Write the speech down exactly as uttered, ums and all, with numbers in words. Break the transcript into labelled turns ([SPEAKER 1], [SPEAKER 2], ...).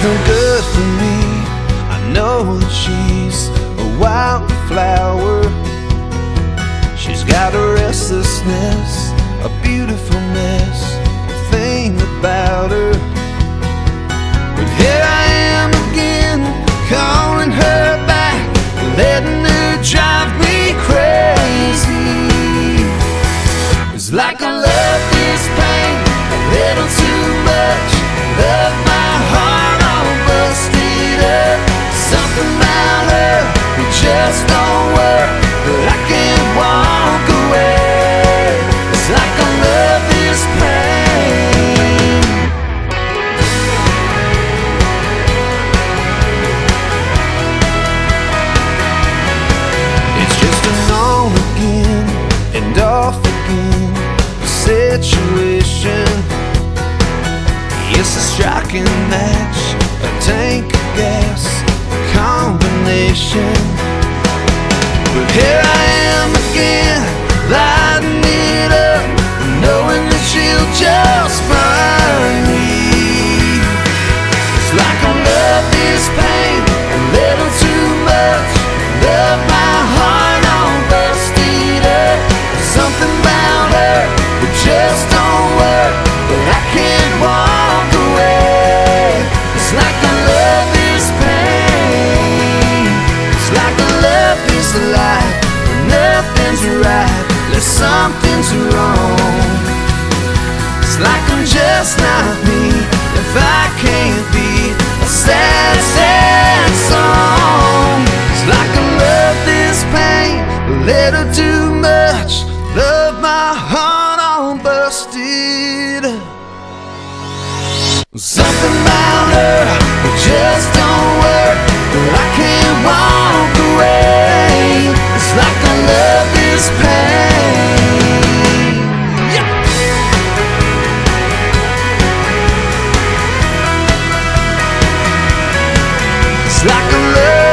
[SPEAKER 1] no good for me. I know that she's a wildflower. She's got a restlessness, a beautiful mess, a thing about her. But here I am again, calling her back, letting her drive me crazy. It's like I love this pain a little too much. Love my heart all busted up. Something about her, it just don't work, but I can't walk away. It's like I love this pain. It's just an on again and off again situation. It's a striking match, a tank of gas combination. But here I am again, lighting it up, knowing that she'll just find me. It's like I love this pain a little too much. Love my heart all busted up. Something about her that just don't work, but I can't walk away. It's like I love this pain. It's like I love this life, but nothing's right, like something's wrong. It's like I'm just not me if I can't be a sad, sad song. It's like I love this pain a little too much. Love my heart all busted. Something about her, it just don't work, but I can't walk away. It's like I love this pain. Yeah. It's like I love